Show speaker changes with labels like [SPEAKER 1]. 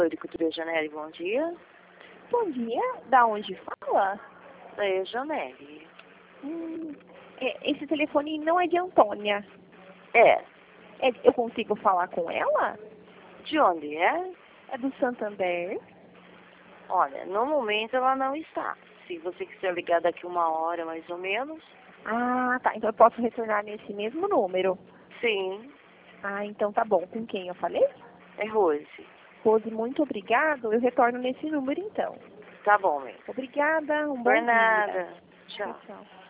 [SPEAKER 1] Oi, Cultura Janelli, bom dia.
[SPEAKER 2] Bom dia, da onde fala?
[SPEAKER 1] É, Janelli.
[SPEAKER 2] Esse telefone não é de Antônia.
[SPEAKER 1] É.
[SPEAKER 2] Eu consigo falar com ela?
[SPEAKER 1] De onde é?
[SPEAKER 2] É do Santander.
[SPEAKER 1] Olha, no momento ela não está. Se você quiser ligar daqui 1 hora, mais ou menos.
[SPEAKER 2] Ah, tá. Então eu posso retornar nesse mesmo número.
[SPEAKER 1] Sim,
[SPEAKER 2] Ah, então tá bom. Com quem eu falei?
[SPEAKER 1] é Rose.
[SPEAKER 2] Rose, muito obrigado. Eu retorno nesse número então.
[SPEAKER 1] Tá bom, mesmo.
[SPEAKER 2] Obrigada, um bom
[SPEAKER 1] Por
[SPEAKER 2] dia.
[SPEAKER 1] nada.
[SPEAKER 2] Tchau,
[SPEAKER 1] Tchau.
[SPEAKER 2] tchau.